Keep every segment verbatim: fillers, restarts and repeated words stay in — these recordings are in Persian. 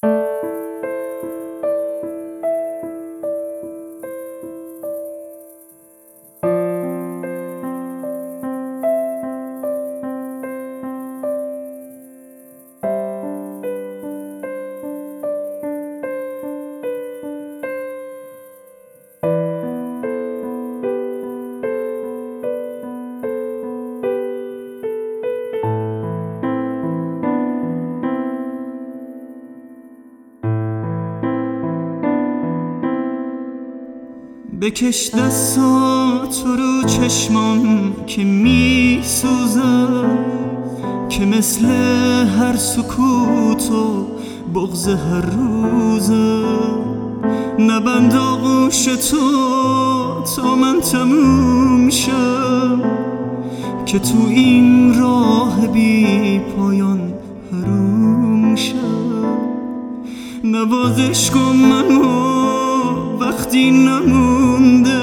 بکش دستاتو رو چشمام که می سوزم، که مثل هر سکوت و بغض هر روزم. نبند آغوش تو تا من تموم شم، که تو این راه بی پایان حروم شم. نوازش کن منو وقتی نمونده،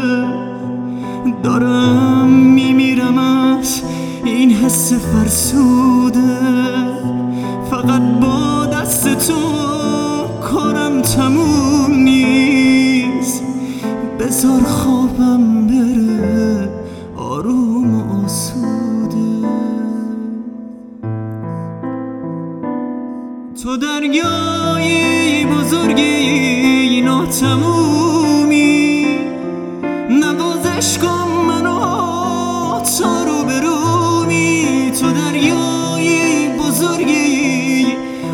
دارم میمیرم از این حس فرسوده. فقط با دست تو کارم تموم نیست، بذار خوابم بره آروم و آسوده. تو دریایی بزرگی ناتمومی، نوازش کن منو تا رو برومی. تو دریایی بزرگی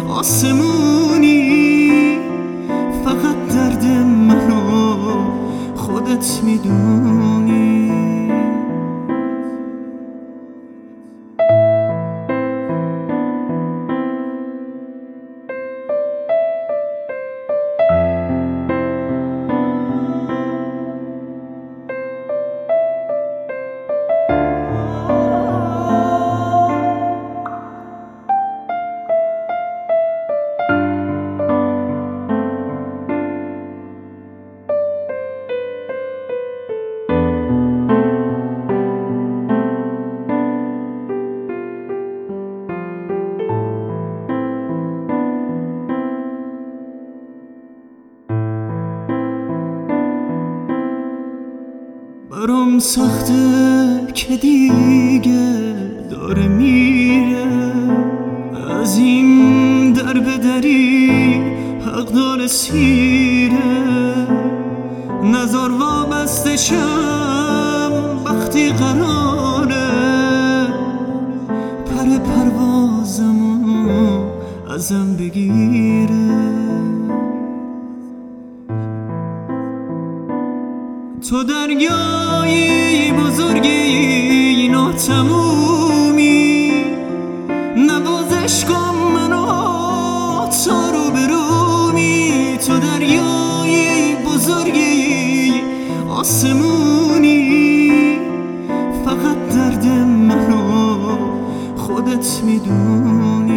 آسمونی، فقط درد منو خودت میدونی. برام سخته که دیگه داره میره، از این در بدری حق داره سیره. نزار وابسته شم وقتی قراره پر پروازمو ازم بگیره. تو دریایی بزرگی ناتمومی، نوازش کن منو تا رو برومی. تو دریایی بزرگی آسمونی، فقط درد منو خودت میدونی.